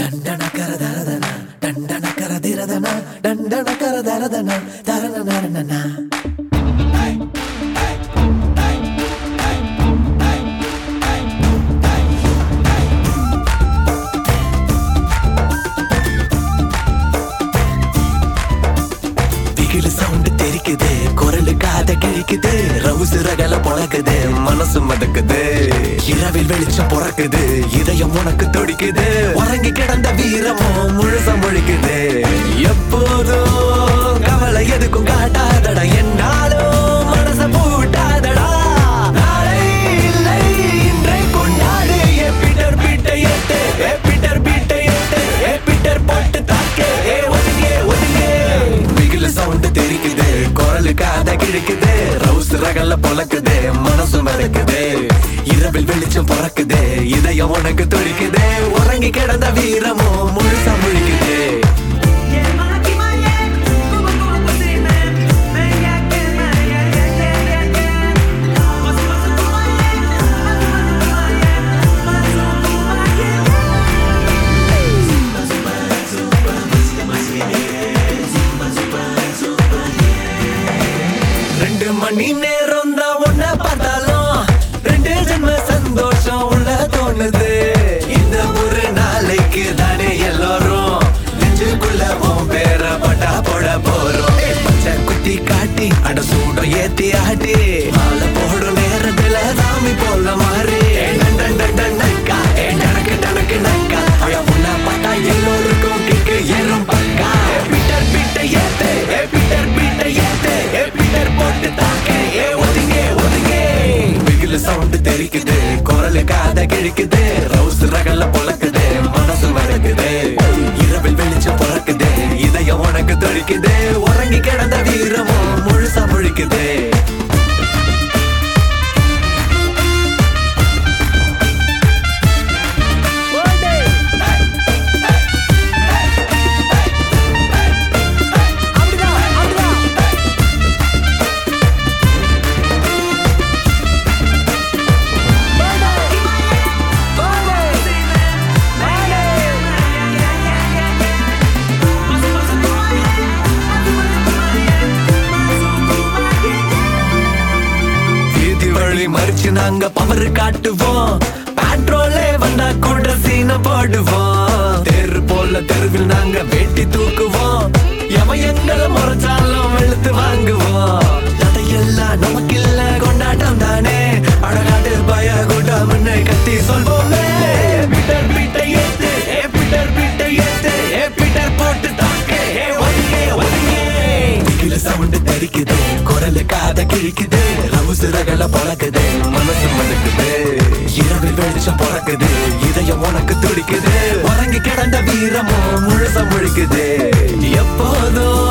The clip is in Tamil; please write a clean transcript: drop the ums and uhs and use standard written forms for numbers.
ದಂಡನ ಕರದರದನ ದಂಡನ ಕರದಿರದನ ದಂಡನ ಕರದರದನ ತರನ ನರನನ சவுண்ட் தெரிக்குது குரலு காத கிழிக்குது ரவுசு ரகல பொழக்குது மனசு மதக்குது இரவில் வெளிச்சம் பொறக்குது இதயம் உனக்கு துடிக்குது உறங்கி கிடந்த வீரமோ முழுசா முழிக்குது எப்போதும் கவலை எதுக்கும் காட்டாதடா என்னாலும் மனச பூட்டாதடா நாளை இல்லை இன்றை கொண்டாடு ஏ பீட்டர் பீட்டை ஏத்து ஏ பீட்டர் பீட்டை ஏத்து ஏ பீட்டர் போட்டு தாக்கு ஏ ஒதுங்கே ஒதுங்கே பிகில சவுண்ட் தெரிக்குது குரலு காத கிழிக்குது ரவுஸ் ரகல்ல பொழக்குது மனசு மறக்குது இரவில் வெளிச்சம் பொறக்குது இதயம் உனக்கு துடிக்குது உறங்கி கிடந்த வீரமோ முழுசா முழிக்குது மணி நேரம் தான் உன்ன பார்த்தாலும் ரெண்டு ஜென்ம சந்தோஷம் உள்ள தோணுது இந்த ஒரு நாளைக்கு தானே எல்லாரும் நெஞ்சுக்குள்ள உன் பேர பட்டா போட போறோம் பச்சை குத்தி காட்டி அட சூடம் ஏத்தி ஆட்டி மாலை போடும் நேரத்துல சாமி போல மாறி நக்கா டனக்கு டனக்கு நக்கா உன்ன பார்த்தா எல்லோருக்கும் கிக்கு ஏறும் பக்கா பீட்டர் பீட்டை ஏத்து பீட்டர் பீட்டை ஏத்து பீட்டர் போட்டு சவுண்ட் தெரிக்குது குரலு காத கிழிக்குது ரவுஸ் ரகல்ல பொழக்குது மனசு மறக்குது இரவில் வெளிச்சம் பொறக்குது இதயம் உனக்கு துடிக்குது உறங்கி கிடந்த வீரமோ முழுசா முழிக்குது மறிச்சு நாங்க பவர் காட்டுவோம் பெட்ரோலே வந்தா கூட சீன போடுவோம் தெரு போல தெருவில் நாங்க வெட்டி தூக்குவோம் எமையங்களை முறைச்சாலும் வெளுத்து வாங்குவோம் அதையெல்லாம் நமக்கு இல்ல கொண்டாட்டம் தானே அழகாட்டு பய கூட்டம்னு கத்தி சொல்வோமே பீட்டர் பீட்டை ஏத்து பீட்டர் பீட்டை ஏத்து பீட்டர் போட்டு தாக்கு ஒதுங்கே ஒதுங்கே சவுண்ட் தெரிக்குது குரலு காத கிழிக்குது ரவுசு ரகல பொழக்குது மனசு மதுக்குது இரவில் வெளிச்சம் பொறக்குது இதயம் உனக்கு துடிக்குது உறங்கி கிடந்த வீரமோ முழுசா முழிக்குது எப்போதும்